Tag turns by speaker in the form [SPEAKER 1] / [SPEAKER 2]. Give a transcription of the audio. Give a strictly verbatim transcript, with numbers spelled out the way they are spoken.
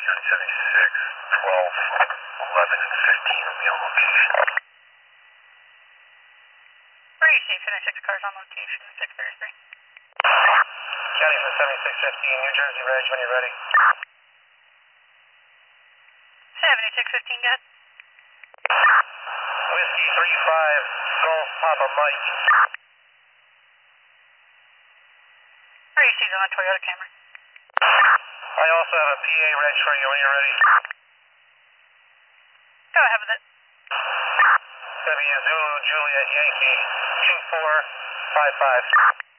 [SPEAKER 1] seventy-six, twelve, eleven, and fifteen will be on location.
[SPEAKER 2] Where are you seeing seventy-six cars on location, six thirty-three?
[SPEAKER 1] County from seventy-six fifteen, New Jersey, Reg, when you're ready.
[SPEAKER 2] seventy-six fifteen, good.
[SPEAKER 1] Whiskey three five, Golf Papa Mike.
[SPEAKER 2] Where are you seeing on the Toyota Camry?
[SPEAKER 1] I also have a P A Reg for you when you're ready.
[SPEAKER 2] Go ahead with it.
[SPEAKER 1] W Zulu Juliet Yankee two four five five.